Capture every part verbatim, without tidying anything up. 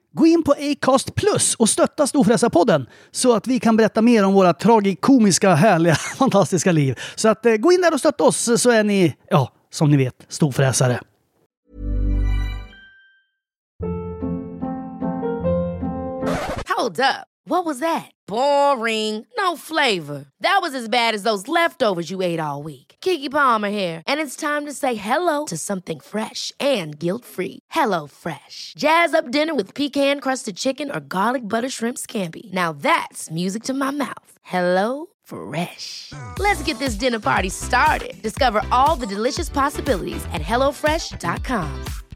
Gå in på Acast Plus och stötta Storfräsarpodden så att vi kan berätta mer om våra tragikomiska, härliga, fantastiska liv. Så att eh, gå in där och stötta oss så är ni, ja, som ni vet, storfräsare. Hold up. What was that? Boring. No flavor. That was as bad as those leftovers you ate all week. Keke Palmer here, and it's time to say hello to something fresh and guilt-free. Hello Fresh. Jazz up dinner with pecan-crusted chicken or garlic butter shrimp scampi. Now that's music to my mouth. Hello Fresh. Let's get this dinner party started. Discover all the delicious possibilities at hello fresh dot com.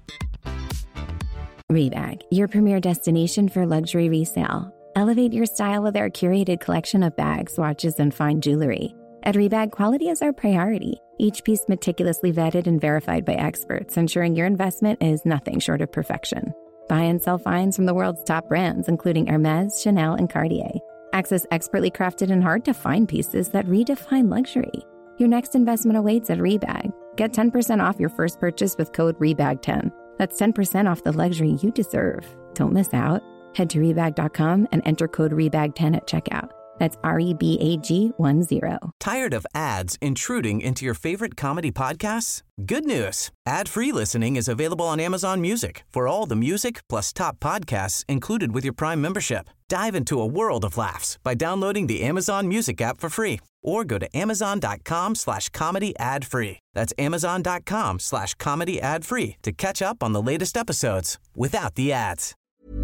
Rebag, your premier destination for luxury resale. Elevate your style with our curated collection of bags, watches, and fine jewelry. At Rebag, quality is our priority. Each piece meticulously vetted and verified by experts, ensuring your investment is nothing short of perfection. Buy and sell finds from the world's top brands, including Hermes, Chanel, and Cartier. Access expertly crafted and hard-to-find pieces that redefine luxury. Your next investment awaits at Rebag. Get ten percent off your first purchase with code rebag ten. That's ten percent off the luxury you deserve. Don't miss out. Head to rebag dot com and enter code rebag ten at checkout. That's R E B A G one zero. Tired of ads intruding into your favorite comedy podcasts? Good news. Ad-free listening is available on Amazon Music for all the music plus top podcasts included with your Prime membership. Dive into a world of laughs by downloading the Amazon Music app for free or go to amazon.com slash comedy ad free. That's amazon.com slash comedy ad free to catch up on the latest episodes without the ads.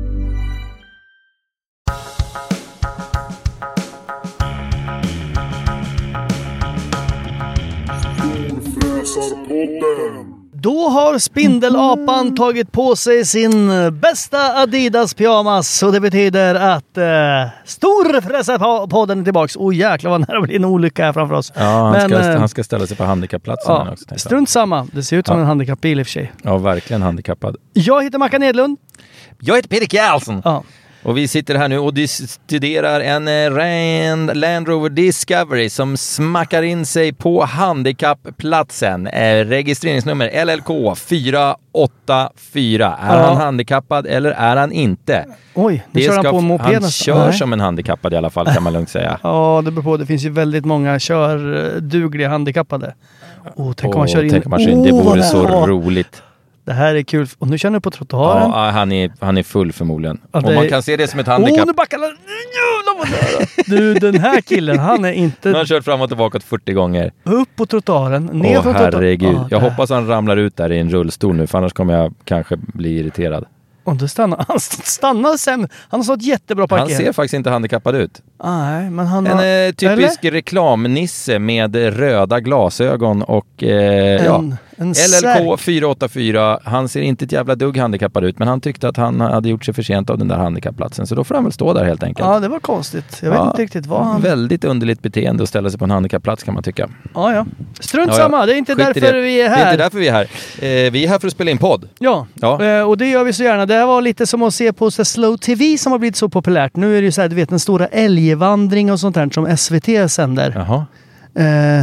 Då har Spindelapan tagit på sig sin bästa Adidas pyjamas och det betyder att eh, Storfräsarpodden är tillbaks. Åh oh, jäklar vad nära blir en olycka här framför oss. Ja, han, Men, ska, eh, han ska ställa sig på handikappplatsen. Ja, också, strunt samma. Det ser ut som ja. en handikappbil i och för sig. Ja, verkligen handikappad. Jag heter Mackan Edlund. Jag heter Peter Kjellson. Ja. Och vi sitter här nu och studerar en Rand, Land Rover Discovery som smackar in sig på handikappplatsen. Eh, registreringsnummer L L K fyra åtta fyra. Är ja. han handikappad eller är han inte? Oj, nu kör han på mopeden. Han kör Nej. som en handikappad i alla fall, kan man lugnt säga. Ja, det beror på. Det finns ju väldigt många kördugliga handikappade. Oh, tänk om man kör in. Tänk man kör in. Det vore så oh. roligt. Det här är kul. Och nu känner du på trottoaren. Ja, han är, han är full förmodligen. Ja, och man kan se det som ett handikapp. Åh, oh, nu backar han. Du, den här killen, han är inte... Han har kört fram och tillbaka fyrtio gånger. Upp på trottoaren, ner Åh, från trottoaren. herregud. Ah, jag hoppas han ramlar ut där i en rullstol nu, för annars kommer jag kanske bli irriterad. Och då stannar han. Stannar sen. Han har stått jättebra parkering. Han ser faktiskt inte handikappad ut. Nej, men han en har... eh, typisk eller? reklamnisse med röda glasögon och eh, en, ja, en L L K fyra åtta fyra. Han ser inte ett jävla dugg handikappad ut, men han tyckte att han hade gjort sig förtjänt av den där handikappplatsen, så då får han väl stå där helt enkelt. Ja, det var konstigt. Jag vet ja, inte riktigt vad han... Väldigt underligt beteende att ställa sig på en handikappplats, kan man tycka. Ja, ja. Strunt ja, ja. samma. Det är inte Skit därför vi är här. Det är inte därför vi är här. Eh, vi är här för att spela in podd. Ja, ja. Eh, och det gör vi så gärna. Det här var lite som att se på så Slow T V som har blivit så populärt. Nu är det ju så här, du vet, den stora älgvandring och sånt där som S V T sänder. Jaha. Eh,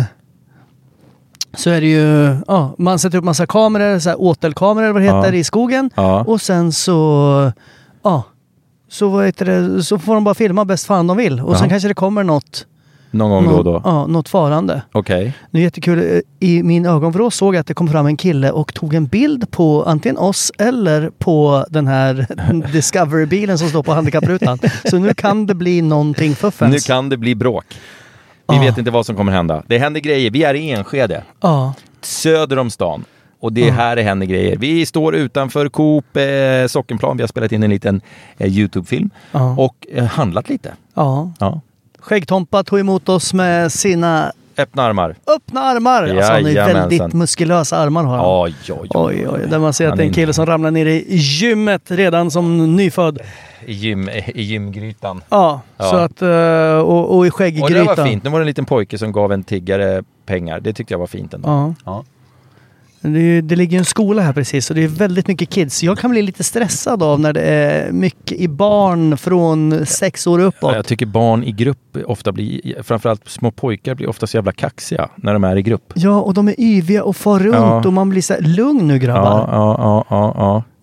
så är det ju, ja, man sätter upp massa kameror, så här åtelkameror, vad det heter, ja. i skogen. Ja. Och sen så, ja, så, vad heter det, så får de bara filma bäst fan de vill. Och ja. sen kanske det kommer något. Någon gång någon, då och då? Ja, något farande. Okej. Okay. Det är jättekul. I min ögonvrå såg jag att det kom fram en kille och tog en bild på antingen oss eller på den här Discovery-bilen som står på handikapprutan. Så nu kan det bli någonting fuffens. Nu kan det bli bråk. Vi ah. vet inte vad som kommer hända. Det händer grejer. Vi är i Enskede. Ah. Söder om stan. Och det är här det händer grejer. Vi står utanför Coop eh, Sockenplan. Vi har spelat in en liten eh, YouTube-film. Ah. Och eh, handlat lite. Ja. ja. Skäggtompa tog emot oss med sina... Öppna armar. Öppna armar! Ja, alltså, han är jajamensan. väldigt muskulösa armar har han. Oj, oj, oj. oj, oj. Där man ser att det är en kille som ramlar ner i gymmet redan som nyfödd. I, gym, i gymgrytan. Ja, ja. Så att, och, och i skägggrytan. Och det var fint. Nu var det en liten pojke som gav en tiggare pengar. Det tyckte jag var fint ändå. Ja. ja. Det, det ligger en skola här precis och det är väldigt mycket kids. Jag kan bli lite stressad av när det är mycket i barn från sex år uppåt. Ja, jag tycker barn i grupp ofta blir, framförallt små pojkar blir ofta så jävla kaxiga när de är i grupp. Ja, och de är yviga och far runt ja. och man blir så här, lugn nu grabbar. Ja, ja, ja, ja, ja.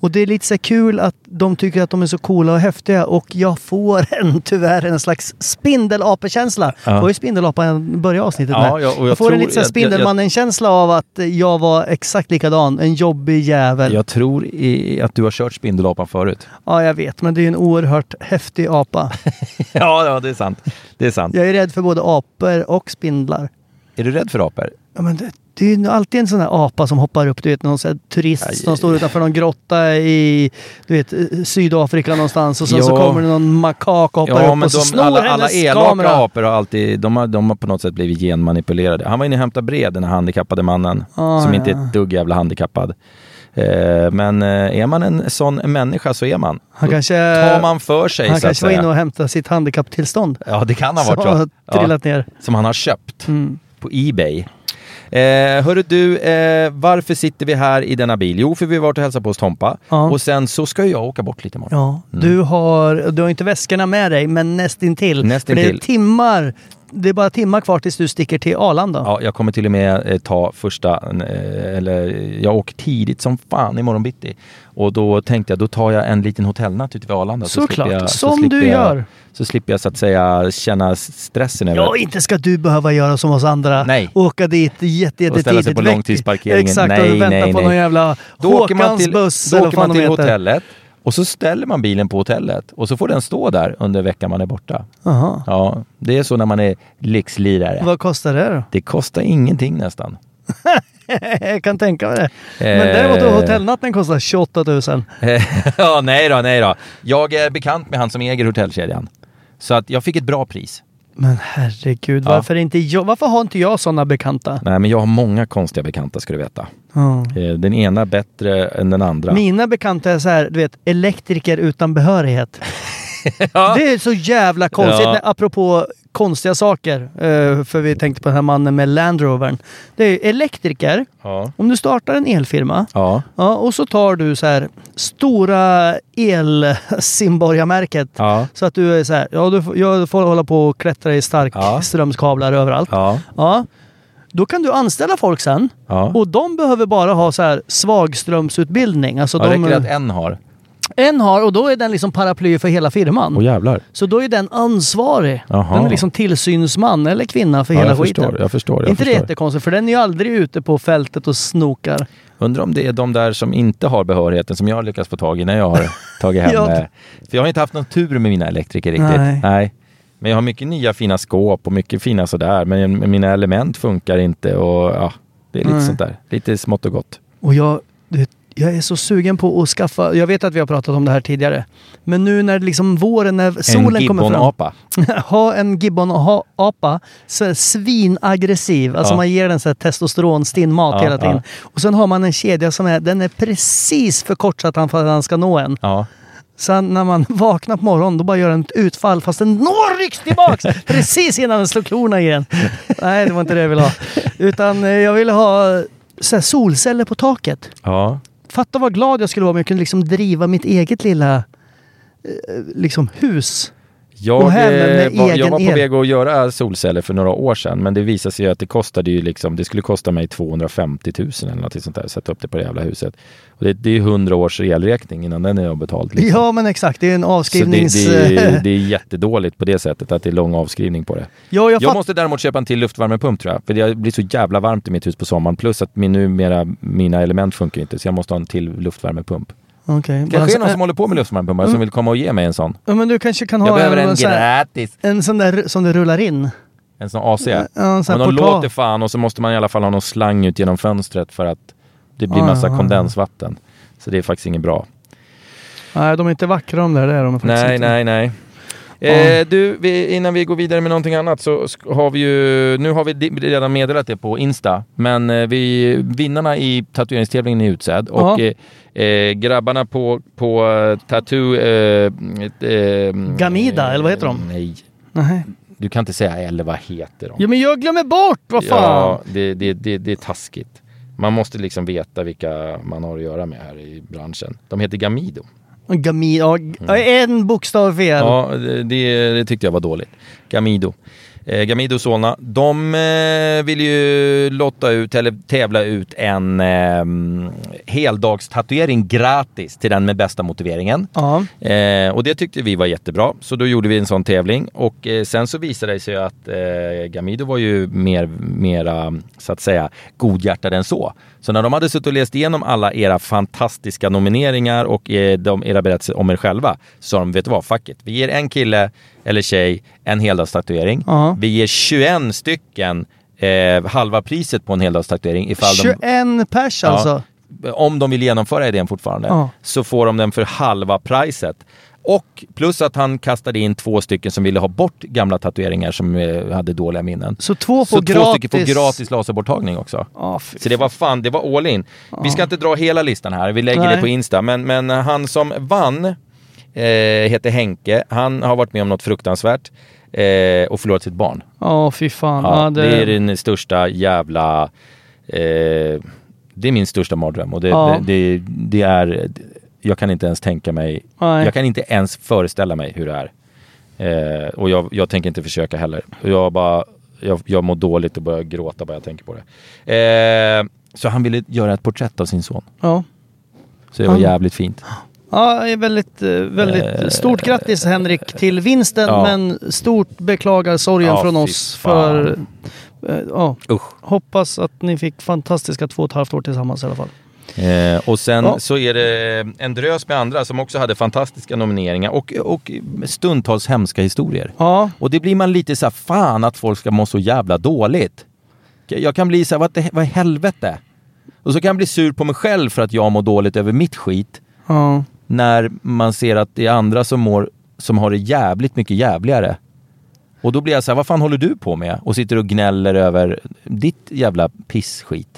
Och det är lite så kul att de tycker att de är så coola och häftiga och jag får en, tyvärr en slags spindelapekänsla. Ja. Det var ju spindelapan började avsnittet med. Ja, ja, och jag, jag får tror, en lite så här Spindelmannen-känsla av att jag var exakt likadan. En jobbig jävel. Jag tror i, att du har kört spindelapan förut. Ja, jag vet. Men det är en oerhört häftig apa. ja, ja, det är sant. Det är sant. Jag är rädd för både apor och spindlar. Är du rädd för apor? Ja, men det, det är ju alltid en sån här apa som hoppar upp. Du vet, någon sån här turist aj, som står utanför någon grotta i du vet, Sydafrika någonstans. Och sen ja. så kommer det någon makak och hoppar ja, upp men och så de, snor alla, hennes alla elaka kamera. apor har alltid, de har, de har på något sätt blivit genmanipulerade. Han var inne och hämtade brev, den här handikappade mannen. Ah, som ja. inte är ett dugg jävla handikappad. Eh, men eh, är man en sån människa så är man. Han kanske, tar man för sig. Han så kanske var inne och hämtade sitt handikapptillstånd. Ja, det kan ha varit så. Ja, trillat ner. Som han har köpt mm. på eBay. Eh, hörru du, eh, varför sitter vi här i denna bil? Jo, för vi har varit och hälsat på hos Tompa. Ja. Och sen så ska jag åka bort lite imorgon. Ja, mm. du, har, du har inte väskorna med dig, men nästintill. Nästintill. Det är timmar... Det är bara timmar kvar tills du sticker till Arlanda. Ja, jag kommer till och med eh, ta första, eh, eller jag åker tidigt som fan i morgon bitti. Och då tänkte jag, då tar jag en liten hotellnatt ute vid Arlanda. Så Såklart, jag, som så du jag, gör. Så slipper jag så att säga känna stressen över. Ja, inte ska du behöva göra som oss andra. Nej. Åka dit jätte, jätte och ställa sig på långtidsparkeringen. Exakt, nej, och vänta nej, på nej. någon jävla Håkans buss. Då åker man till hotellet. Och så ställer man bilen på hotellet. Och så får den stå där under veckan man är borta. Aha. Ja, det är så när man är lyxlirare. Vad kostar det då? Det kostar ingenting nästan. Jag kan tänka mig det. Men däremot då hotellnatten kostar tjugoåtta tusen. Ja, nej då, nej då. Jag är bekant med han som äger hotellkedjan. Så att jag fick ett bra pris. Men herregud, ja. varför, inte jag, varför har inte jag sådana bekanta? Nej, men jag har många konstiga bekanta, ska du veta. Mm. Den ena bättre än den andra. Mina bekanta är så här, du vet, elektriker utan behörighet. Ja. Det är så jävla konstigt, ja. apropå konstiga saker. För vi tänkte på den här mannen med Land Rovern. Det är elektriker. Ja. Om du startar en elfirma. Ja. Ja, och så tar du så här stora el-simborgarmärket. Ja. Så att du är så här, ja, du får, jag får hålla på och klättra i stark ja. strömskablar överallt. Ja. Ja. Då kan du anställa folk sen. Ja. Och de behöver bara ha så här svagströmsutbildning. Alltså ja, de räcker att en har. En har, och då är den liksom paraply för hela firman. Åh jävlar. Så då är den ansvarig. Aha. Den är liksom tillsynsman eller kvinna för ja, hela jag skiten. Förstår, jag förstår, jag inte förstår. Det jättekonstigt, för den är ju aldrig ute på fältet och snokar. Undrar om det är de där som inte har behörigheten som jag har lyckats få tag i när jag har tagit hem. ja. För jag har inte haft någon tur med mina elektriker riktigt. Nej. Nej. Men jag har mycket nya fina skåp och mycket fina sådär. Men mina element funkar inte och ja, det är lite Nej. sånt där. Lite smått och gott. Och jag... Det, Jag är så sugen på att skaffa... Jag vet att vi har pratat om det här tidigare. Men nu när liksom våren, när solen kommer fram... En gibbon-apa. Ha en gibbon-apa. Så svinaggressiv. Alltså ja. man ger den så här testosteron, stinnmat ja, hela tiden. Ja. Och sen har man en kedja som är... Den är precis för kort så att han, för att han ska nå en. Ja. Sen när man vaknar på morgonen, då bara gör den ett utfall fast den når rycks tillbaks precis innan den slår klorna igen. Nej, det var inte det jag ville ha. Utan jag ville ha så här solceller på taket. Ja. Fatta vad glad jag skulle vara om jag kunde liksom driva mitt eget lilla eh, liksom hus. Jag, var, jag var på el. väg att göra solceller för några år sedan, men det visade sig att det kostade ju liksom, det skulle kosta mig tvåhundrafemtio tusen eller något sånt där, sätta upp det på det jävla huset. Och det, det är hundra års elräkning innan den är betald. Liksom. Ja, men exakt, det är en avskrivnings... Så det, det, det är jättedåligt på det sättet att det är lång avskrivning på det. Ja, jag jag fatt... måste däremot köpa en till luftvärmepump tror jag, för det blir så jävla varmt i mitt hus på sommaren, plus att min, numera, mina element funkar inte, så jag måste ha en till luftvärmepump. Okay. Kanske alltså, är någon som håller på med luftvärmepumpar mm. som vill komma och ge mig en sån. Ja, men du kanske kan ha jag behöver en, en gratis. En sån där som du rullar in. En sån A C. Ja, en sån men de låter fan och så måste man i alla fall ha någon slang ut genom fönstret för att det blir massa ah, kondensvatten. Så det är faktiskt inget bra. Nej, de är inte vackra de där. Det är de nej, inte. nej, nej. Eh, du, vi, innan vi går vidare med någonting annat så har vi ju, nu har vi redan meddelat det på Insta, men eh, vi, vinnarna i tatueringstävlingen är utsedd och eh, eh, grabbarna på, på uh, tattoo eh, eh, Gamida, eh, eller vad heter de? Nej. Nej. Du kan inte säga eller vad heter de? Ja, men jag glömmer bort, vad fan? Ja, det, det, det, det är taskigt. Man måste liksom veta vilka man har att göra med här i branschen. De heter Gamido. Gamido, mm. en bokstav fel. Ja, det, det tyckte jag var dåligt. Gamido. eh, Gamido Solna, de eh, vill ju lotta ut eller tävla ut en eh, heldagstatuering gratis till den med bästa motiveringen. Ja. Eh, och det tyckte vi var jättebra, så då gjorde vi en sån tävling och eh, sen så visade det sig att eh, Gamido var ju mer, mera, så att säga, godhjärtad än så. Så när de hade suttit och läst igenom alla era fantastiska nomineringar och eh, de, era berättelser om er själva, så sa de, vet du vad, fuck it. Vi ger en kille eller tjej en heldagstatuering. Ja. Vi ger tjugoett stycken eh, halva priset på en heldagstatuering ifall tjugoett de... pers alltså? Ja, om de vill genomföra idén fortfarande, ja. så får de den för halva priset. Och plus att han kastade in två stycken som ville ha bort gamla tatueringar som eh, hade dåliga minnen. Så två får Så gratis... två stycken får gratis laserborttagning också. Oh, så det var fan, det var all in. Oh. Vi ska inte dra hela listan här, vi lägger Nej. det på Insta. Men, men han som vann eh, heter Henke. Han har varit med om något fruktansvärt eh, och förlorat sitt barn. Ja, oh, fy fan. Ja, ja, det... det är den största jävla... Eh, det är min största mardröm. Och det, ja. det, det, det är... Jag kan inte ens tänka mig... Nej. Jag kan inte ens föreställa mig hur det är. Eh, och jag, jag tänker inte försöka heller. Jag bara... Jag, jag mår dåligt och börjar gråta bara jag tänker på det. Eh, så han ville göra ett porträtt av sin son. Ja. Så det var han... jävligt fint. Ja, det är väldigt, väldigt eh, stort grattis Henrik till vinsten. Ja. Men stort beklagar sorgen ja, från oss. För... Eh, ja. Usch. Hoppas att ni fick fantastiska två och ett halvt år tillsammans i alla fall. Eh, och sen ja. så är det en drös med andra som också hade fantastiska nomineringar och, och stundtals hemska historier. Ja. Och det blir man lite så här, fan att folk ska må så jävla dåligt. Jag kan bli så här, vad, det, vad i helvete? Och så kan jag bli sur på mig själv för att jag mår dåligt över mitt skit. Ja. När man ser att det är andra som, mår, som har det jävligt mycket jävligare. Och då blir jag så här, vad fan håller du på med? Och sitter och gnäller över ditt jävla pissskit.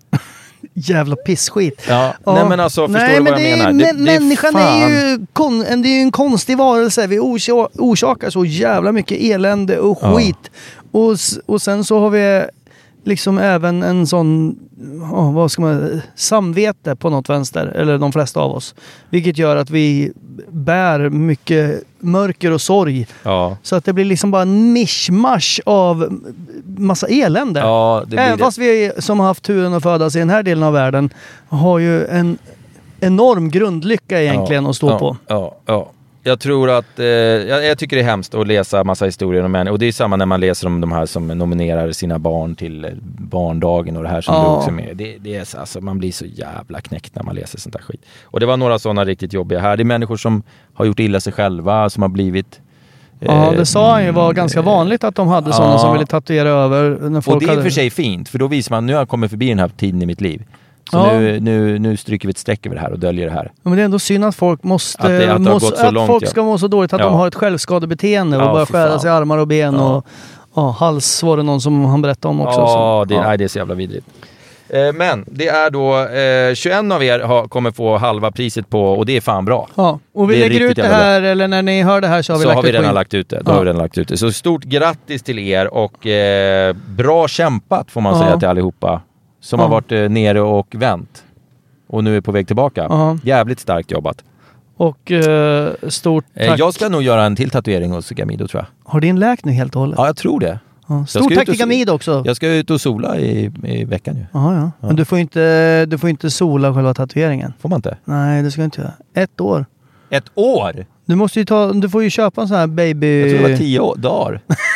Jävla pissskit. Ja. Ja. Nej men alltså, förstår Nej, du vad men jag är, menar? Det, det, människan det är, är ju kon, det är ju en konstig varelse. Vi orsakar så jävla mycket elände och skit. Ja. Och, och sen så har vi liksom även en sån, oh, vad ska man, samvete på något vänster, eller de flesta av oss. Vilket gör att vi bär mycket mörker och sorg. Ja. Så att det blir liksom bara en mischmasch av massa elände. Ja, det blir Även det. Fast vi som har haft turen att födas i den här delen av världen har ju en enorm grundlycka egentligen ja, att stå ja, på. Ja, ja. Jag tror att, eh, jag, jag tycker det är hemskt att läsa massa historier om människor. Och det är samma när man läser om de här som nominerar sina barn till barndagen och det här som ja. du också med. Det, det är så, alltså, man blir så jävla knäckt när man läser sånt där skit. Och det var några sådana riktigt jobbiga här. Det är människor som har gjort illa sig själva, som har blivit... Ja, det sa han ju var ganska vanligt att de hade ja. sådana som ville tatuera över. När folk och det är hade... för sig fint, för då visar man, nu har jag kommit förbi den här tiden i mitt liv. Så ja. nu, nu, nu stryker vi ett streck över det här och döljer det här. Ja, men det är ändå synd att folk måste... Att, det, att, det måste, så att långt, folk ja. ska må så dåligt att ja. de har ett självskadebeteende och ja, börjar skära sig i armar och ben ja. och ja, hals var det någon som han berättade om också. Ja, det, ja. nej, det är så jävla vidrigt. Eh, men det är då eh, tjugoett av er har, kommer få halva priset på, och det är fan bra. Ja, och vi det lägger ut det här, eller när ni hör det här så har vi, så lagt, har vi ut redan lagt ut det. Då ja. har vi redan lagt ut det. Så stort grattis till er och eh, bra kämpat får man ja. säga till allihopa som ja. har varit eh, nere och vänt. Och nu är på väg tillbaka. Ja. Jävligt starkt jobbat. Och eh, stort tack. Eh, jag ska nog göra en till tatuering hos Gamido, tror jag. Har din läkt nu helt och hållet? Ja, jag tror det. Ja. Stort tack till Gamido också. Jag ska ut och sola i, i veckan ju. Aha, ja. Ja. Men du får inte, du får inte sola själva tatueringen. Får man inte? Nej, det ska du inte göra. Ett år. Ett år? Du måste ju ta, du får ju köpa en sån här baby... Jag tror det var tio år, dagar.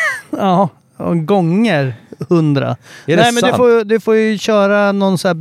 Ja, gånger hundra. Är Nej, det men sant? du får, du får ju köra någon sån här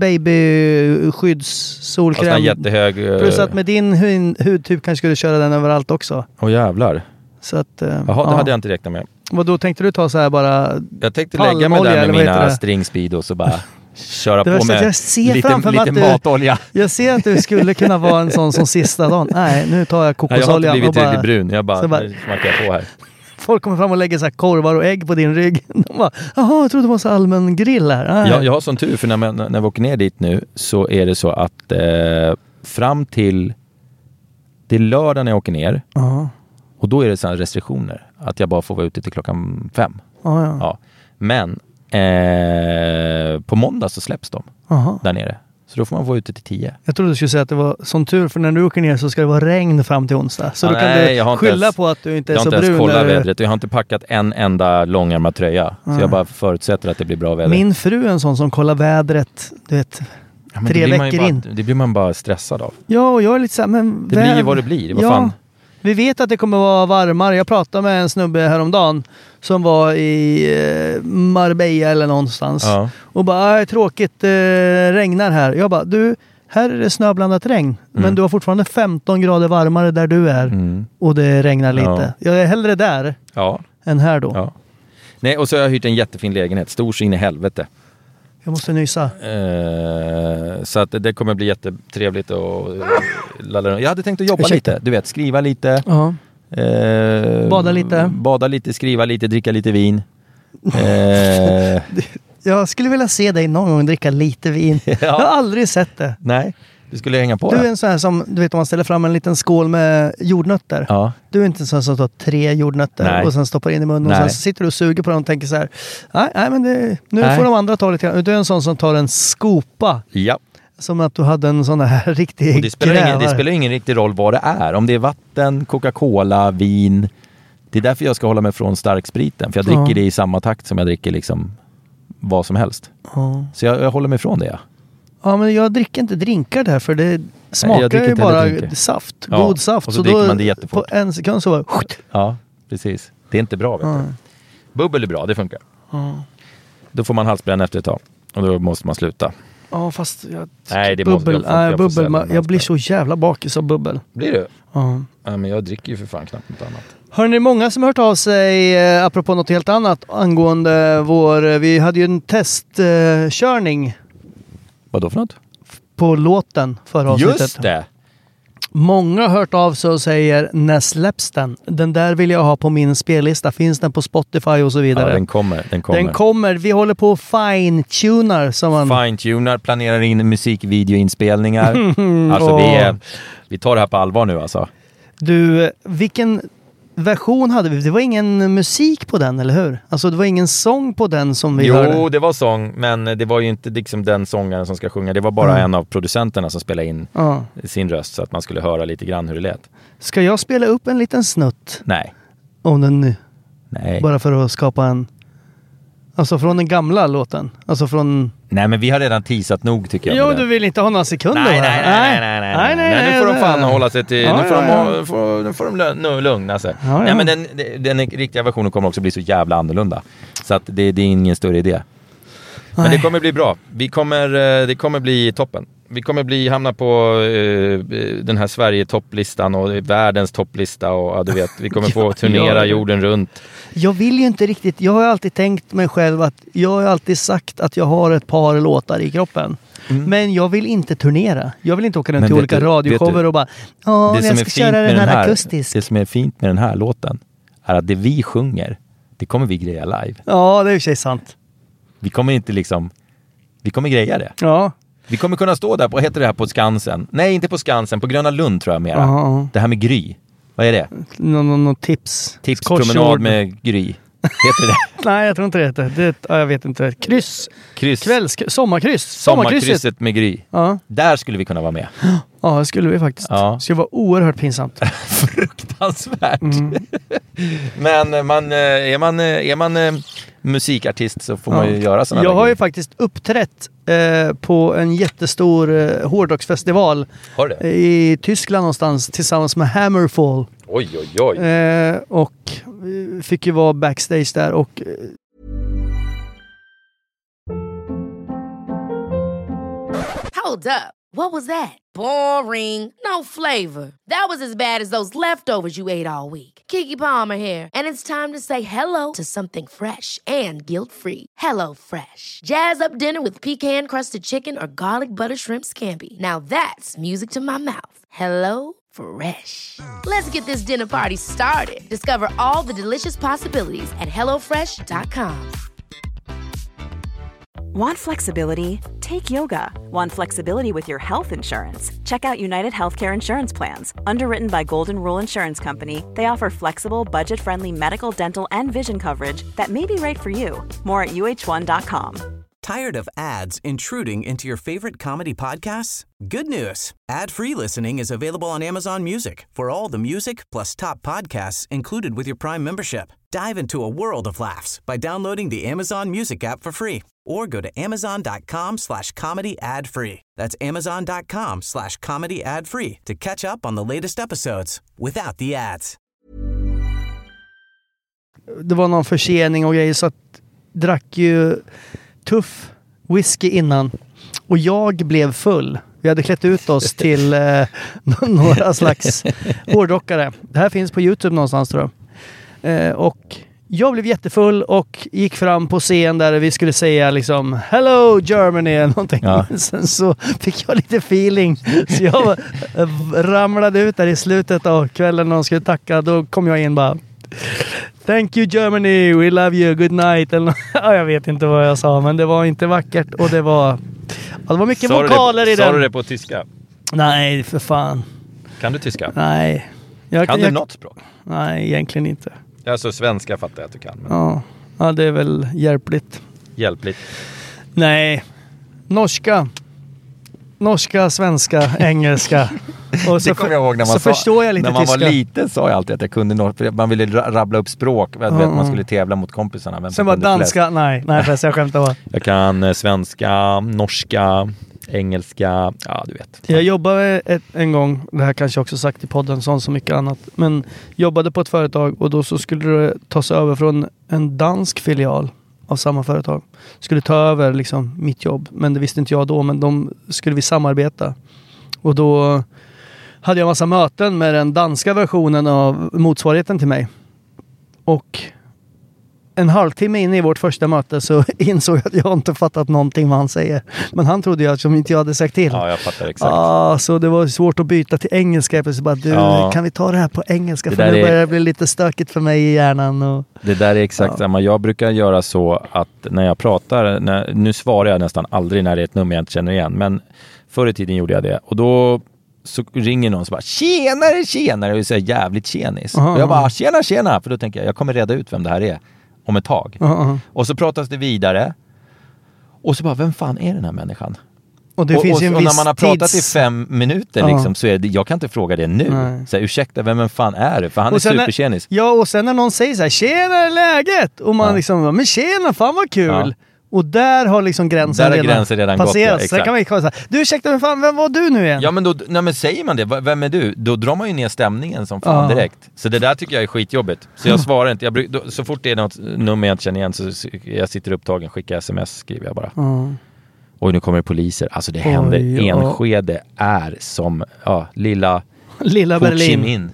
babyskyddssolkräm. Alltså jättehög... Plus att med din hud, hudtyp kanske skulle köra den överallt också. Åh jävlar. Så att... Uh, Jaha, ja. det hade jag inte räknat med. Vad då tänkte du ta så här bara... Jag tänkte lägga mig där med mina stringspeed och så bara köra det på med jag ser lite, lite du, matolja. Jag ser att du skulle kunna vara en sån som sista dagen. Nej, nu tar jag kokosolja. Jag har inte blivit och bara, tillräckligt brun. Jag bara, bara nu smakar jag på här. Folk kommer fram och lägger så här korvar och ägg på din rygg. De bara, jaha, jag trodde det var så allmän grill här. Jag, jag har sån tur, för när, man, när vi åker ner dit nu så är det så att eh, fram till det är lördag när jag åker ner. Uh-huh. Och då är det sådana restriktioner. Att jag bara får vara ute till klockan fem. Uh-huh. Ja. Men eh, på måndag så släpps de uh-huh. där nere. Så då får man få ute till tio. Jag trodde du skulle säga att det var sån tur, för när du åker ner så ska det vara regn fram till onsdag. Så ja, då kan nej, du skylla ens, på att du inte är så brun. Jag har inte ens kollat eller... vädret. Jag har inte packat en enda långärmad tröja. Mm. Så jag bara förutsätter att det blir bra väder. Min fru är en sån som kollar vädret, du vet, ja, tre veckor bara, in. Det blir man bara stressad av. Ja, och jag är lite så här, men... Det väv... blir ju vad det blir. Vad ja. fan? Vi vet att det kommer vara varmare. Jag pratade med en snubbe häromdagen som var i eh, Marbella eller någonstans. Ja. Och bara, äh, tråkigt, eh, regnar här. Jag bara, du, här är det snöblandat regn. Mm. Men du har fortfarande femton grader varmare där du är. Mm. Och det regnar lite. Ja. Jag är hellre där ja. än här då. Ja. Nej, och så har jag hyrt en jättefin lägenhet. Stor så in i helvete. Jag måste nysa. Eh, så att det kommer bli jättetrevligt och jag hade tänkt att jobba Ursäkta. lite, du vet, skriva lite. Uh-huh. Eh, bada lite. Bada lite, skriva lite, dricka lite vin. Eh, jag skulle vilja se dig någon gång dricka lite vin. Ja. Jag har aldrig sett det. Nej, du skulle hänga på du det. Du är en sån här som, du vet om man ställer fram en liten skål med jordnötter. Ja. Du är inte en sån som tar tre jordnötter nej. Och sen stoppar in i munnen. Nej. Och sen så sitter du och suger på dem och tänker så här. Nej, nej men det, nu nej. Får de andra ta lite grann. Du är en sån som tar en skopa. Ja. Som att du hade en sån här riktig och det spelar, ingen, det spelar ingen riktig roll vad det är. Om det är vatten, Coca-Cola, vin. Det är därför jag ska hålla mig från starkspriten. För jag dricker ja. Det i samma takt som jag dricker liksom vad som helst. Ja. Så jag, jag håller mig från det. Ja. Ja, men jag dricker inte drinkar där för det smakar Nej, ju bara saft. Ja. God saft. Och så, så dricker då, man det jättefort. På en sekund så bara... Ja, precis. Det är inte bra, vet ja. du. Bubbel är bra, det funkar. Ja. Då får man halsbränna efter ett tag. Och då måste man sluta. Ja, fast jag... Nej, det bubbel, måste jag, jag, jag, bubbel, man, jag blir så jävla bakis av bubbel. Blir du? Ja. Ja, men jag dricker ju för fan knappt något annat. Hörrni, många som har hört av sig eh, apropå något helt annat angående vår... Vi hade ju en testkörning. Eh, Vad då för något? På låten förra avsnittet. Just det! Många har hört av sig och säger, när släpps den? Den där vill jag ha på min spellista. Finns den på Spotify och så vidare? Ja, den kommer. Den kommer. Den kommer. Vi håller på och fine-tunar. Som man... Fine-tunar, planerar in musikvideoinspelningar. alltså vi, är, vi tar det här på allvar nu alltså. Du, vilken version hade vi? Det var ingen musik på den, eller hur? Alltså det var ingen sång på den som vi jo, hörde. Jo, det var sång, men det var ju inte liksom den sångaren som ska sjunga. Det var bara mm. en av producenterna som spelade in mm. sin röst så att man skulle höra lite grann hur det lät. Ska jag spela upp en liten snutt? Nej. Om den nu? Nej. Bara för att skapa en... Alltså från den gamla låten? Alltså från... Nej, men vi har redan teasat nog tycker jag. Jo, du vill inte ha några sekunder. Nej, nej, nej, nej, nej, nej, nej, nej, nej. Nu får de fan hålla sig till... Ja, nu får, ja, de, ja. får, nu får de lugna sig. Ja, nej, ja. Men den, den, den riktiga versionen kommer också bli så jävla annorlunda. Så att det, det är ingen större idé. Men nej. Det kommer bli bra. Vi kommer, det kommer bli toppen. Vi kommer bli hamna på uh, den här Sverige-topplistan och världens topplista och ja, du vet, vi kommer få turnera ja, jorden runt. Jag vill ju inte riktigt, jag har alltid tänkt mig själv att jag har alltid sagt att jag har ett par låtar i kroppen. Mm. Men jag vill inte turnera. Jag vill inte åka runt till olika du, radioshower och bara ja, jag ska köra den här, här akustisk. Det som är fint med den här låten är att det vi sjunger, det kommer vi greja live. Ja, det är ju sig sant. Vi kommer inte liksom, vi kommer greja det. Ja. Vi kommer kunna stå där på, heter det här på Skansen? Nej, inte på Skansen, på Gröna Lund tror jag mera. Uh-huh. Det här med Gry. Vad är det? Någon no, no, tips. Tips, promenad med Gry. Heter det? Nej, jag tror inte det heter. Det, ja, jag vet inte. Kryss. Kryss. Kvälls, sommarkryss. Sommarkrysset med Gry. Ja. Där skulle vi kunna vara med. Ja, det skulle vi faktiskt. Ja. Det skulle vara oerhört pinsamt. Fruktansvärt. Mm. Men man, är man, är man musikartist så får ja. man ju göra sådana. Jag har grejer. ju faktiskt uppträtt eh, på en jättestor eh, hårdrocksfestival i Tyskland någonstans tillsammans med Hammerfall. Oj, oj, oj. Eh, och vi fick ju vara backstage där och... Eh... Hold up. What was that? Boring. No flavor. That was as bad as those leftovers you ate all week. Keke Palmer here. And it's time to say hello to something fresh and guilt-free. Hello Fresh. Jazz up dinner with pecan-crusted chicken or garlic butter shrimp scampi. Now that's music to my mouth. Hello Fresh. Let's get this dinner party started. Discover all the delicious possibilities at hello fresh dot com. Want flexibility? Take yoga. Want flexibility with your health insurance? Check out United Healthcare Insurance Plans. Underwritten by Golden Rule Insurance Company, they offer flexible, budget-friendly medical, dental, and vision coverage that may be right for you. More at U H one dot com. Tired of ads intruding into your favorite comedy podcasts? Good news. Ad-free listening is available on Amazon Music for all the music plus top podcasts included with your Prime membership. Dive into a world of laughs by downloading the Amazon Music app for free or go to amazon.com slash comedy ad free. That's amazon.com slash comedy ad free to catch up on the latest episodes without the ads. Det var någon försening och grejer så att drack ju tuff whisky innan. Och jag blev full. Vi hade klätt ut oss till eh, några slags hårdrockare. Det här finns på YouTube någonstans tror jag. Eh, och jag blev jättefull och gick fram på scen där vi skulle säga liksom Hello Germany eller någonting. Ja. Sen så fick jag lite feeling. Så jag ramlade ut där i slutet av kvällen när de skulle tacka. Då kom jag in bara Thank you Germany, we love you, good night. Eller, ja, jag vet inte vad jag sa, men det var inte vackert och det var, ja, det var mycket sa vokaler det, i den. Sa du det på tyska? Nej, för fan. Kan du tyska? Nej. Jag, kan jag, du något språk? Nej, egentligen inte. Alltså svenska fattar jag att du kan. Men... Ja. ja, det är väl hjälpligt. Hjälpligt? Nej. Norska. Norska, svenska, engelska. Och så det kommer jag ihåg när man, så sa, förstår jag lite när man tyska. var liten sa jag alltid att jag kunde något. Man ville rabbla upp språk. Mm. Vet, man skulle tävla mot kompisarna. Vem sen var danska, flest. nej, nej förresten jag skämtar bara. Jag kan eh, svenska, norska, engelska, ja du vet. Jag jobbade ett, en gång, det här kanske jag också sagt i podden, sånt som mycket annat. Men jobbade på ett företag och då så skulle det tas över från en dansk filial av samma företag. Skulle ta över liksom mitt jobb. Men det visste inte jag då, men de skulle vi samarbeta. Och då hade jag en massa möten med den danska versionen av motsvarigheten till mig. Och en halvtimme in i vårt första möte så insåg jag att jag inte fattat någonting vad han säger. Men han trodde jag som inte jag hade sagt till. Ja, jag fattar exakt. Ah, så det var svårt att byta till engelska. Jag bara, du, ja. Kan vi ta det här på engelska? Det för nu börjar det bli lite stökigt för mig i hjärnan. Och... Det där är exakt ja. samma. Jag brukar göra så att när jag pratar, när, nu svarar jag nästan aldrig när det är ett nummer jag inte känner igen. Men förr i tiden gjorde jag det. Och då så ringer någon och så bara, tjenare, tjenare. Och jag säger jävligt tjenis. Uh-huh. Och jag bara, tjena, tjena. För då tänker jag, jag kommer reda ut vem det här är. Om ett tag. Uh-huh. Och så pratas det vidare. Och så bara, vem fan är den här människan? Och, det och, finns och, en och viss när man har pratat tids... i fem minuter uh-huh. liksom, så är det, jag kan inte fråga det nu. Uh-huh. Så här, ursäkta, vem fan är det? För han och är supertjenis. Ja, och sen när någon säger så här, tjena läget? Och man uh-huh. liksom, men tjena, fan vad kul. Uh-huh. Och där har liksom gränsen, där har redan, gränsen redan passerat. gått. Ja, så kan man ju säga, du ursäkta, men fan, vem var du nu igen? Ja, men då, nej, men säger man det, vem är du? Då drar man ju ner stämningen som fan ja. direkt. Så det där tycker jag är skitjobbigt. Så jag svarar inte. Jag bruk, då, så fort det är något nummer jag inte känner igen så jag sitter upptagen, skickar sms, skriver jag bara. Ja. Och nu kommer det poliser. Alltså det händer. Oj, ja. Enskede är som ja, lilla... Lilla Ho Chi Berlin. Minh.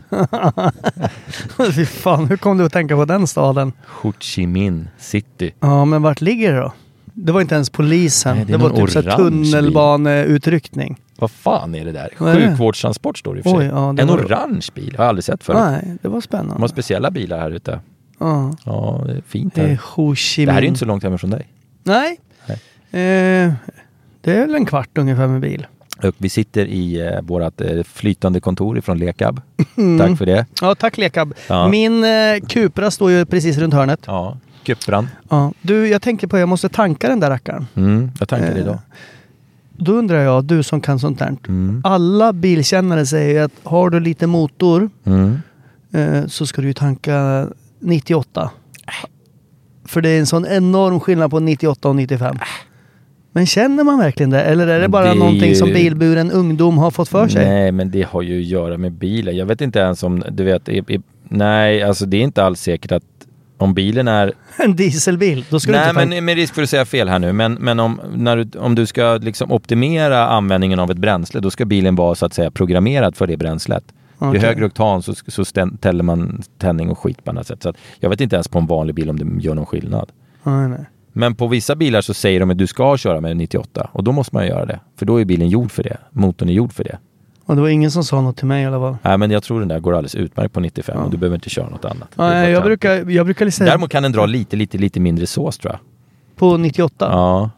Fy fan, hur kom du att tänka på den staden? Ho Chi Minh City. Ja, men vart ligger det då? Det var inte ens polisen. Nej, det, det var typ så tunnelbaneutryckning. Vad fan är det där? Sjukvårdstransport står det i och för sig. Ja, en var... orange bil. Har jag aldrig sett förut. Nej, det var spännande. De har speciella bilar här ute. Ja. Ja, det är fint här. Det är Ho Chi Minh. Det här är ju inte så långt hemifrån dig. Nej. Nej. Eh, det är väl en kvart ungefär med bil. Och vi sitter i eh, vårat eh, flytande kontor ifrån Lekab. Mm. Tack för det. Ja, tack Lekab. Ja. Min eh, Cupra står ju precis runt hörnet. Ja, Cupran. Ja. Du, jag tänkte på att jag måste tanka den där rackaren. Mm, jag tankar eh, det då. Då undrar jag, du som kan sånt där. Mm. Alla bilkännare säger att har du lite motor mm. eh, så ska du ju tanka nittioåtta. Äh. För det är en sån enorm skillnad på nittioåtta och nittiofem. Äh. Men känner man verkligen det? Eller är det bara det någonting ju... som bilburen ungdom har fått för sig? Nej, men det har ju att göra med bilen. Jag vet inte ens om, du vet, i, i, nej, alltså det är inte alls säkert att om bilen är... En dieselbil, då ska nej, du inte... Nej, men med risk för att säga fel här nu, men, men om, när du, om du ska liksom optimera användningen av ett bränsle, då ska bilen vara så att säga programmerad för det bränslet. Okay. Ju högre oktan så, så ställer man tändning och skit på annat sätt. Så att jag vet inte ens på en vanlig bil om det gör någon skillnad. Nej, nej. Men på vissa bilar så säger de att du ska köra med nittioåtta. Och då måste man göra det. För då är bilen gjord för det. Motorn är gjord för det. Och det var ingen som sa något till mig eller vad? Nej, men jag tror den där går alldeles utmärkt på nittiofem. Ja. Och du behöver inte köra något annat. Nej, jag brukar, jag brukar liksom... Däremot kan den dra lite, lite, lite mindre sås tror jag. På nittioåtta? Ja.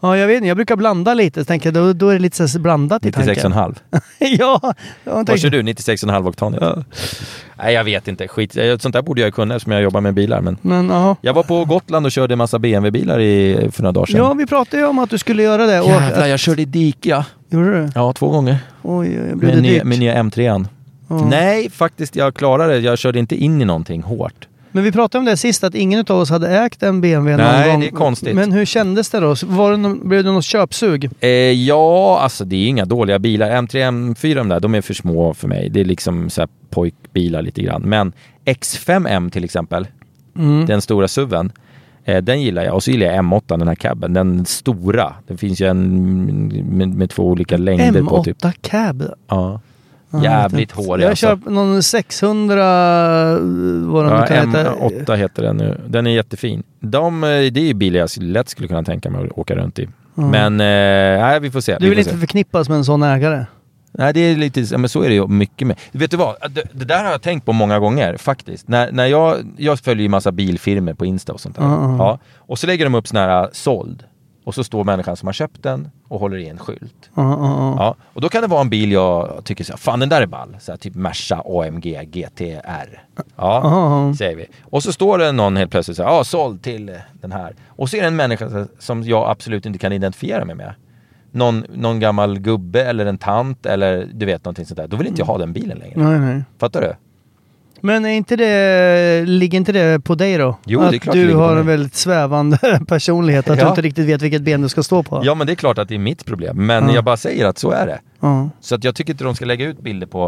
Ja, jag vet inte. Jag brukar blanda lite. Så tänker jag, då, då är det lite så blandat i tanken. nittiosex komma fem. Ja. Vad kör du? nittiosex komma fem oktanet? Ja. Nej, jag vet inte. Skit. Sånt där borde jag kunna eftersom jag jobbar med bilar. Men, men aha. Jag var på Gotland och körde en massa B M W-bilar i, för några dagar sedan. Ja, vi pratade ju om att du skulle göra det. Jävlar, och, jag körde i dika. Gjorde du? Ja, två gånger. Oj, oj, med, nya, med nya M tre. Oh. Nej, faktiskt jag klarade det. Jag körde inte in i någonting hårt. Men vi pratade om det sist, att ingen av oss hade ägt en B M W någon Nej, gång. det är konstigt. Men hur kändes det då? Var det någon, blev det något köpsug? Eh, ja, alltså det är inga dåliga bilar. M tre, M fyra de där, de är för små för mig. Det är liksom så här pojkbilar lite grann. Men X fem M till exempel, mm. den stora suven, eh, den gillar jag. Och så gillar jag M åtta, den här cabben. Den stora. Det finns ju en med, med två olika längder M åtta på typ. M åtta cab? Ja. Jävligt hårig. Jag alltså. köper någon sexhundra vad de ja, kan heta. M åtta heter den nu. Den är jättefin. De, det är ju bilar jag lätt skulle kunna tänka mig att åka runt i. Mm. Men eh, nej, vi får se. Du vill inte se. förknippas med en sån ägare? Nej, det är lite, men så är det ju mycket med. Vet du vad? Det, det där har jag tänkt på många gånger faktiskt. När, när jag, jag följer ju massa bilfirmer på Insta och sånt där. Mm. Ja. Och så lägger de upp sån här såld. Och så står människan som har köpt den och håller i en skylt. Uh, uh, uh. Ja, och då kan det vara en bil jag tycker så här, fan den där är ball. Så här, typ Merca A M G G T R. Ja, uh, uh. säger vi. Och så står det någon helt plötsligt så här, ja, såld till den här. Och så är det en människa som jag absolut inte kan identifiera mig med. Någon, någon gammal gubbe eller en tant eller du vet någonting sånt där. Då vill inte jag ha den bilen längre. Nej, nej. Fattar du? Men är inte det, ligger inte det på dig då? Jo, att det är klart du har en väldigt svävande personlighet. Att ja. du inte riktigt vet vilket ben du ska stå på. Ja, men det är klart att det är mitt problem. Men ja. jag bara säger att så är det. Ja. Så att jag tycker inte de ska lägga ut bilder på,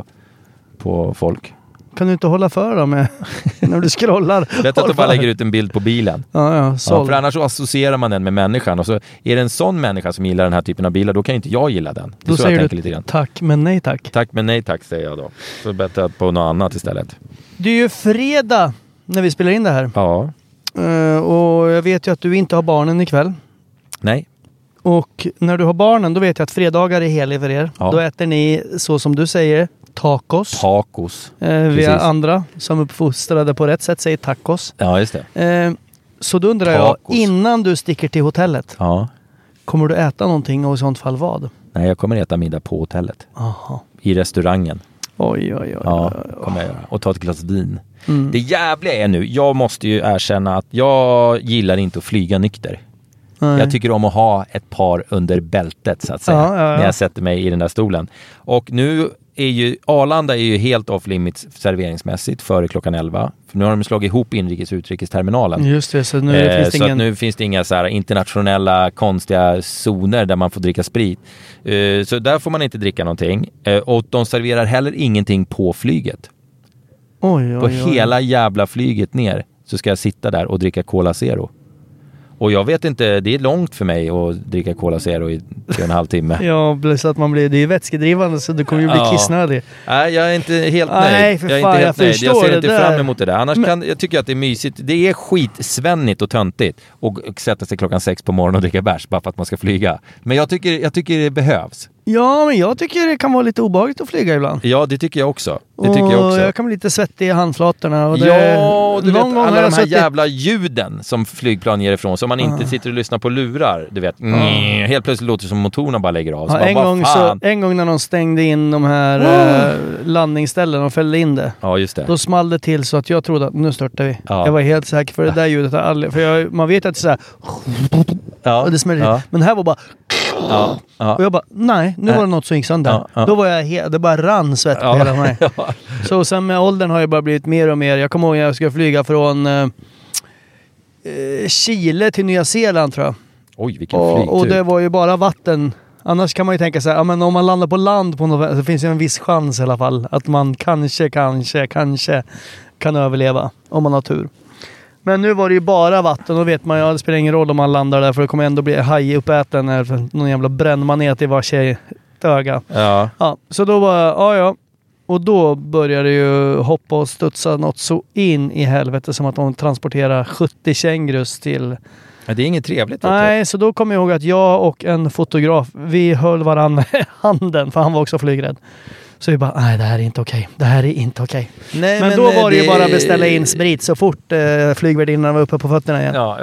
på folk. Kan du inte hålla för dem med när du scrollar? Vet att de bara lägger ut en bild på bilen. Ja, ja, ja, för annars så associerar man den med människan. Och så är det en sån människa som gillar den här typen av bilar, då kan inte jag gilla den. Det då så säger jag du lite grann. Tack men nej tack. Tack men nej tack säger jag då. Så bättre på något annat istället. Det är ju fredag när vi spelar in det här. Ja. Uh, och jag vet ju att du inte har barnen ikväll. Nej. Och när du har barnen, då vet jag att fredagar är helig för er. Ja. Då äter ni, så som du säger, tacos. Tacos. Eh, vi andra som uppfostrade på rätt sätt säger tacos. Ja, just det. Eh, så då undrar tacos. jag, innan du sticker till hotellet, ja. kommer du äta någonting och i sånt fall vad? Nej, jag kommer äta middag på hotellet. Aha. I restaurangen. Oj, oj, oj. Ja, kommer jag göra. Och ta ett glas vin. Mm. Det jävliga är nu, jag måste ju erkänna att jag gillar inte att flyga nykter. Nej. Jag tycker om att ha ett par under bältet så att säga. Ja, ja, ja. När jag sätter mig i den där stolen. Och nu är ju Arlanda är ju helt off limits serveringsmässigt före klockan elva. För nu har de slagit ihop inrikes- och utrikesterminalen. Just det, så nu eh, finns det så ingen... att nu finns det inga så här internationella konstiga zoner där man får dricka sprit. Eh, så där får man inte dricka någonting. Eh, och de serverar heller ingenting på flyget. Oj, oj, på oj. hela jävla flyget ner så ska jag sitta där och dricka Cola Zero. Och jag vet inte, det är långt för mig att dricka Cola Zero i tre och en halv timme. Ja, så att man blir, det är vätskedrivande så du kommer ju bli ja. kissnödig. Nej, jag är inte helt nöjd. Nej, för jag är fan, inte helt jag nöjd. Jag ser inte där. fram emot det där. Annars Men... kan jag tycker att det är mysigt. Det är skitsvennigt och töntigt och sätta sig klockan sex på morgonen och dricka bärs bara för att man ska flyga. Men jag tycker, jag tycker det behövs. Ja, men jag tycker det kan vara lite obehagligt att flyga ibland. Ja, det tycker jag också. Det och tycker jag också. Jag kan bli lite svettig i handflatorna. Och det... Ja, du vet alla de här suttit... jävla ljuden som flygplan ger ifrån. Så man inte ah. sitter och lyssnar på lurar. Du vet, mm, ah. helt plötsligt låter det som motorerna bara lägger av. Så ja, bara, en, gång så, en gång när de stängde in de här oh. eh, landningsställen och fällde in det. Ja, just det. Då small det till så att jag trodde att nu störtar vi. Ja. Jag var helt säker för det där ljudet. Aldrig, för jag, man vet att det är så här... Ja. Och det smäller ja. Men här var bara... Ja. Ja. Och jag bara, nej, nu nej. var det något som gick sönder. Ja. Ja. Då var jag helt, det bara rann svett på ja. hela mig. Ja. Så sen med åldern har jag bara blivit mer och mer. Jag kommer ihåg att jag ska flyga från eh, Chile till Nya Zeeland tror jag. Oj, vilken och, flygtur. och det var ju bara vatten. Annars kan man ju tänka sig, ja men om man landar på land på något, så finns det en viss chans i alla fall. Att man kanske, kanske, kanske kan överleva. Om man har tur. Men nu var det ju bara vatten, då vet man ju, ja, det spelar ingen roll om man landar där för det kommer ändå bli haj uppäten eller någon jävla brännmanet i varje öga. Ja. Ja. Så då var ja ja. Och då började ju hoppa och studsa något så in i helvete som att de transporterar sjuttio kängurus till... Ja, det är inget trevligt. Nej, inte. Så då kom jag ihåg att jag och en fotograf, vi höll varandra i handen för han var också flygrädd. Så vi bara, nej det här är inte okej. Det här är inte okej. Nej, men, men då var det ju bara att beställa in sprit så fort eh, flygvärdinnan var uppe på fötterna igen. Ja, ja.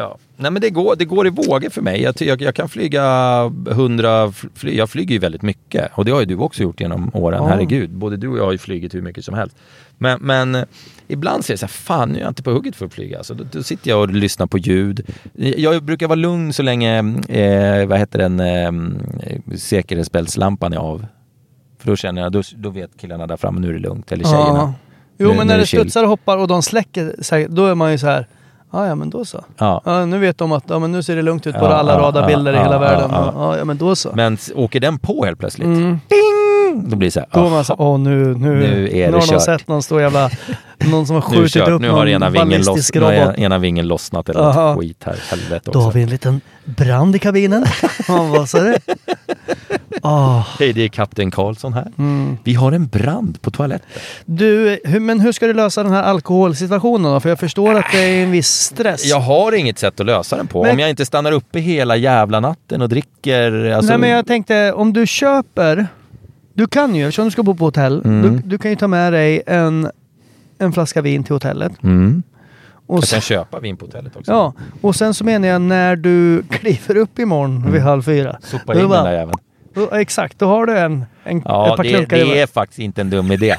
Nej, men det går, det går i vågor för mig. Jag, jag, jag kan flyga hundra... Fly, jag flyger ju väldigt mycket. Och det har ju du också gjort genom åren. Ja. Herregud, både du och jag har ju flygit hur mycket som helst. Men, men ibland säger jag så här, fan, nu är jag inte på hugget för att flyga. Så då, då sitter jag och lyssnar på ljud. Jag brukar vara lugn så länge, eh, vad heter den, eh, säkerhetsbältslampan är av. För då känner jag, då, då vet killarna där framme, nu är det lugnt. Eller tjejerna. Ja. Jo, nu, men nu när det studsar och hoppar och de släcker, då är man ju så här, ah, ja men då så. Ja. Ja, nu vet de att ja, men nu ser det lugnt ut på ja, alla ja, radarbilder ja, i hela ja, världen. Ja, ja. ja, men då så. Men åker den på helt plötsligt? Mm. Ding! Då blir det så här, då man så, åh nu, nu, nu är nu det har de sett någon stor jävla, någon som har skjutit upp nu någon har ena vingen, loss, robot. Nu har ena vingen lossnat eller något skit här. Helvete också. Då har vi en liten brand i kabinen. Ja, vad sa det? Oh. Hej, det är Kapten Karlsson här. Mm. Vi har en brand på toaletten. Du, hur, men hur ska du lösa den här alkoholsituationen då? För jag förstår att det är en viss stress. Jag har inget sätt att lösa den på. Men, om jag inte stannar uppe hela jävla natten och dricker... Alltså... Nej, men jag tänkte, om du köper... Du kan ju, eftersom du ska bo på hotell, mm. du, du kan ju ta med dig en, en flaska vin till hotellet. Mm. Och jag kan köpa vin på hotellet också. Ja, och sen så menar jag när du kliver upp imorgon mm. vid halv fyra. Sopa in den där jäveln. Då, exakt, då har du en, en ja, ett par det, klunkar. Det är faktiskt inte en dum idé.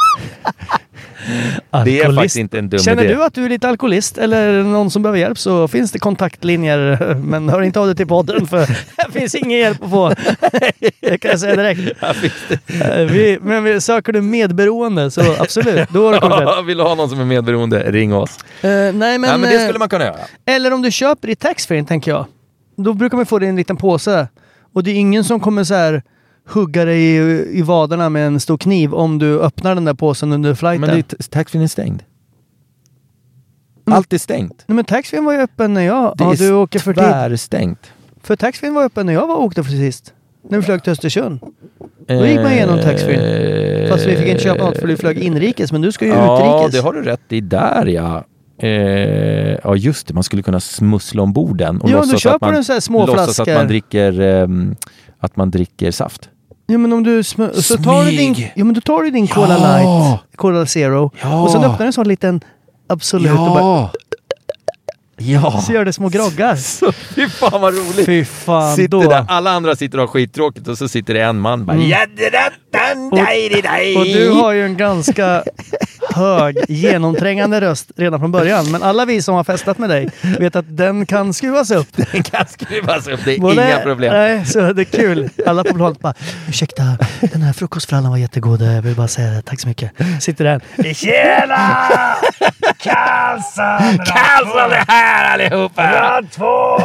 Det är faktiskt inte en dum Känner idé. du att du är lite alkoholist eller någon som behöver hjälp, så finns det kontaktlinjer, men hör inte av dig till podden för det finns ingen hjälp att få. Det kan jag säga direkt. Ja, det. Vi, men vi, söker du medberoende så absolut, då har du kommit rätt. Vill du ha någon som är medberoende, ring oss. Uh, nej, men, nej, men det skulle man kunna göra. Eller om du köper i taxfree, tänker jag. Då brukar man få det i en liten påse. Och det är ingen som kommer så här hugga dig i, i vaderna med en stor kniv om du öppnar den där påsen under flighten. Men det är, taxfree är stängd. Allt är stängt. Nej, men taxfree var ju öppen när jag... Det ja, är du åker för tvärstängt. För taxfree var öppen när jag var åkte för sist. När vi flög till Östersund. Då gick man igenom taxfree. Fast vi fick inte köpa något för du flög inrikes, men du ska ju ja, utrikes. Ja, det har du rätt i där, ja. Eh, ja, just det. Man skulle kunna smussla ombord den. Och ja, låtsas du köper att man, en sån här små låtsas flaskor. att man dricker, eh, att man dricker saft. Ja, men om du sm- så tar du din, ja, men då tar du din Cola ja. Light, Cola Zero. Ja. Och sen öppnar du en sån liten Absolut. Ja. Och bara, ja. Så gör det små groggar. Så, fy fan vad roligt. Fy fan sitter då. Där, alla andra sitter och har skittråkigt och så sitter det en man bara, mm. och, och du har ju en ganska hög, genomträngande röst redan från början. Men alla vi som har festat med dig vet att den kan skruvas upp. Den kan skruvas upp, det är Både, inga problem. Nej, så det är kul. Alla på planet bara, ursäkta, den här frukostfrallan var jättegod. Jag vill bara säga det, tack så mycket. Sitter där. Tjena! Karlsson! Karlsson är här allihopa! Rad två!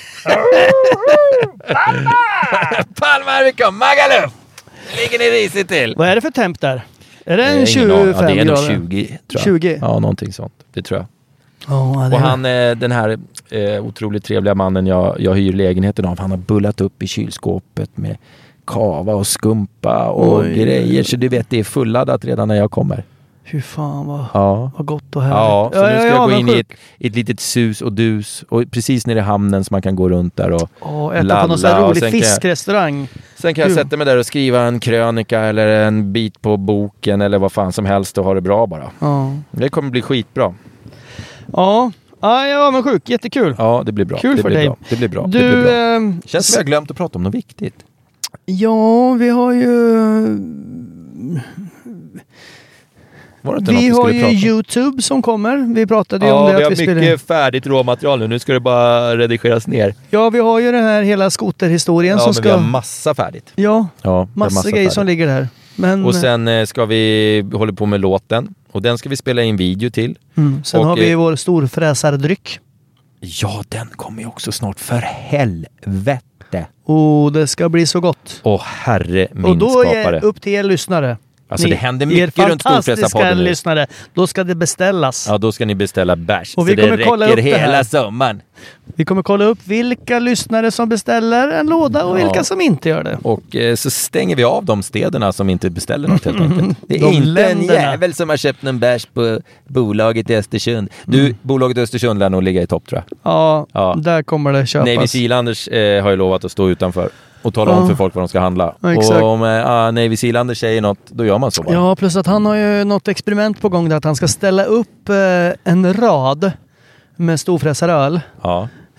Palma! Palma, här vi kom. Magaluf! Ligger ni risigt till? Vad är det för temp där? Är det en eh, tjugofem ja, det är nog grader? tjugo, tror jag. tjugo? Ja, någonting sånt. Det tror jag. Oh, det och han, eh, den här eh, otroligt trevliga mannen jag, jag hyr lägenheten av, han har bullat upp i kylskåpet med kava och skumpa och Oj. grejer. Så du vet, det är fulladdat redan när jag kommer. Hur fan vad, ja. vad gott och härligt. Ja, så ja, nu ska ja, jag ja, gå in i ett, i ett litet sus och dus. Och precis nere i hamnen så man kan gå runt där och oh, äta på någon sån här rolig fiskrestaurang. Jag, sen kan jag Gud. sätta mig där och skriva en krönika eller en bit på boken eller vad fan som helst och ha det bra bara. Ja. Det kommer bli skitbra. Ja. Ja, ja, men sjuk. Jättekul. Ja, det blir bra. Kul det för blir dig. Bra. Det blir bra. Du, det blir bra. Äh, Känns som vi har glömt att prata om något viktigt. Ja, vi har ju... Vi har ju YouTube som kommer. Vi pratade ju ja, om det. Ja, vi har att vi mycket spelar... färdigt råmaterial nu. Nu ska det bara redigeras ner. Ja, vi har ju den här hela skoterhistorien ja, som men ska... vi har massa färdigt. Ja, ja massa, massa grejer som ligger där. Men... Och sen eh, ska vi hålla på med låten. Och den ska vi spela in video till. Mm. Sen och, har vi eh, vår storfräsardryck. Ja, den kommer ju också snart. För helvete. Och det ska bli så gott. Åh, herre min och då skapare. är det upp till er lyssnare. Alltså ni, det händer mycket runt Storfräsarpodden nu. Lyssnare. Då ska det beställas. Ja, då ska ni beställa bärs. Och vi så kommer det kolla räcker upp det hela här. sommaren. Vi kommer kolla upp vilka lyssnare som beställer en låda och ja. vilka som inte gör det. Och eh, så stänger vi av de städerna som inte beställer något helt enkelt. Det är de inte länderna. en jävel som har köpt en bärs på bolaget i Östersund. Du, mm. bolaget i Östersund lär nog ligga i topp, tror jag. Ja, ja. Där kommer det köpas. Navy Sealanders eh, har ju lovat att stå utanför och tala ja. om för folk vad de ska handla. Ja, och om eh, Navy Sealanders säger något, då gör man så bara. Ja, plus att han har ju något experiment på gång där att han ska ställa upp eh, en rad med storfräsaröl. Ja.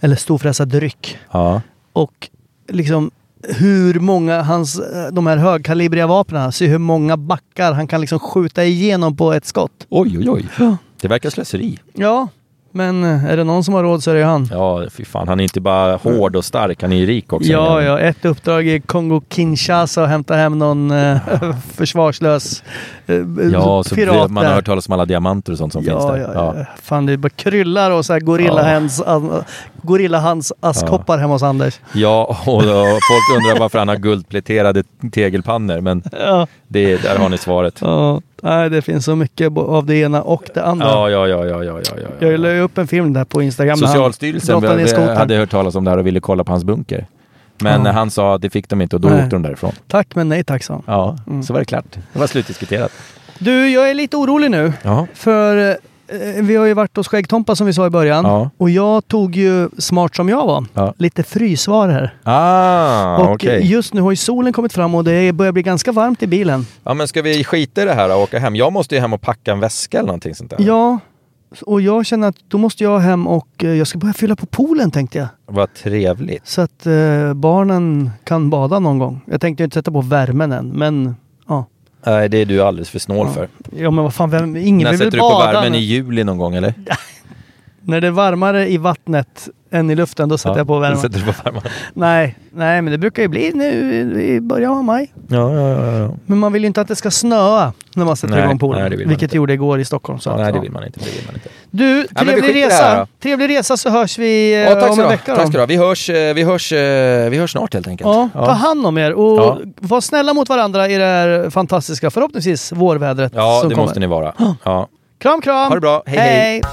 eller storfräsad dryck. Ja. Och liksom hur många hans, de här högkalibriga vapnen, så hur många backar han kan liksom skjuta igenom på ett skott. Oj, oj, oj. Ja. Det verkar slöseri. Ja, men är det någon som har råd så är det han. Ja, fy fan. Han är inte bara hård och stark, han är ju rik också. Ja, ja. Ett uppdrag i Kongo-Kinshasa och hämta hem någon eh, försvarslös eh, ja, så pirat man har där. hört talas om alla diamanter och sånt som Ja, finns där. ja, ja. Ja. Fan, det bara kryllar och så här gorillahands, ja. gorillahands askkoppar ja. hemma hos Anders. Ja, och, och folk undrar varför han har guldpläterade tegelpannor, men ja. det, där har ni svaret. Ja, nej, det finns så mycket av det ena och det andra. Ja, ja, ja, ja, ja, ja, ja. Jag la ju upp en film där på Instagram. Socialstyrelsen hade hört talas om det här och ville kolla på hans bunker. Men ja. han sa att det fick de inte och då nej. åkte de därifrån. Tack, men nej tack, sa han. Ja, mm. så var det klart. Det var slutdiskuterat. Du, jag är lite orolig nu. Ja. För eh, vi har ju varit hos Skäggtompa som vi sa i början. Ja. Och jag tog ju, smart som jag var, ja. lite frysvaror. Ah, och okay. just nu har ju solen kommit fram och det börjar bli ganska varmt i bilen. Ja, men ska vi skita i det här och åka hem? Jag måste ju hem och packa en väska eller någonting sånt där. Ja, och jag känner att då måste jag hem och jag ska börja fylla på poolen, tänkte jag. Vad trevligt. Så att eh, barnen kan bada någon gång. Jag tänkte inte sätta på värmen än, men ja. Nej, det är du alldeles för snål ja. för. Ja, men vad fan, vem, ingen När vill väl bada. När sätter du på värmen i juli någon gång, eller? När det är varmare i vattnet än i luften, då sätter ja, jag på värmen. Sätter du på värmen. nej, nej, men det brukar ju bli nu i början av maj. Ja, ja, ja, ja. Men man vill ju inte att det ska snöa när man sätter nej, igång poolen. Nej, det vilket inte. gjorde igår i Stockholm. Så ja, att, nej, det ja. vill man inte. Det vill man inte. Du, trevlig ja, resa. Trevlig resa, så hörs vi ja, tack om en då. vecka. Tack ska du ha. Vi hörs, vi, hörs, vi hörs snart helt enkelt. Ja, ta hand om er och ja. var snälla mot varandra i det här fantastiska, förhoppningsvis, vårvädret. Ja, som det kommer. måste ni vara. Ja. Kram, kram. Ha det bra. Hej, hej. hej.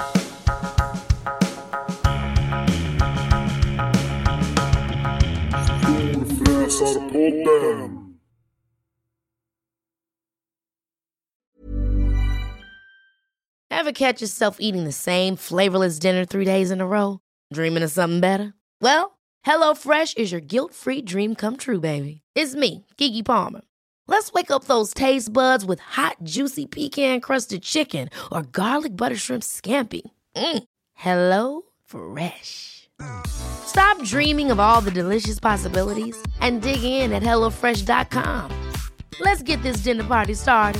Ever catch yourself eating the same flavorless dinner three days in a row? Dreaming of something better? Well, HelloFresh is your guilt-free dream come true, baby. It's me, Keke Palmer. Let's wake up those taste buds with hot, juicy pecan-crusted chicken or garlic butter shrimp scampi. Mm. Hello Fresh. Stop dreaming of all the delicious possibilities and dig in at hello fresh dot com. Let's get this dinner party started.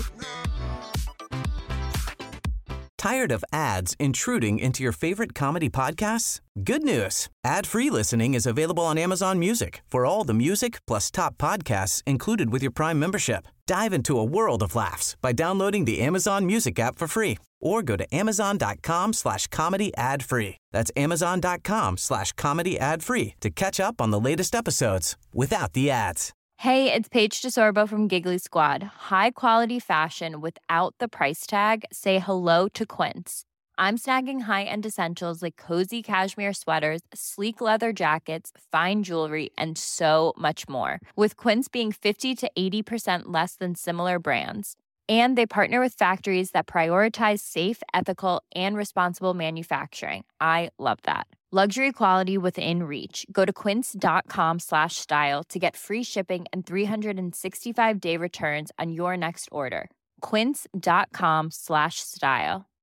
Tired of ads intruding into your favorite comedy podcasts? Good news. Ad-free listening is available on Amazon Music for all the music plus top podcasts included with your Prime membership. Dive into a world of laughs by downloading the Amazon Music app for free or go to amazon.com slash comedy ad free. That's amazon.com slash comedy ad free to catch up on the latest episodes without the ads. Hey, it's Paige DeSorbo from Giggly Squad. High quality fashion without the price tag. Say hello to Quince. I'm snagging high-end essentials like cozy cashmere sweaters, sleek leather jackets, fine jewelry, and so much more. With Quince being fifty to eighty percent less than similar brands. And they partner with factories that prioritize safe, ethical, and responsible manufacturing. I love that. Luxury quality within reach. Go to quince.com slash style to get free shipping and three sixty-five day returns on your next order. Quince.com slash style.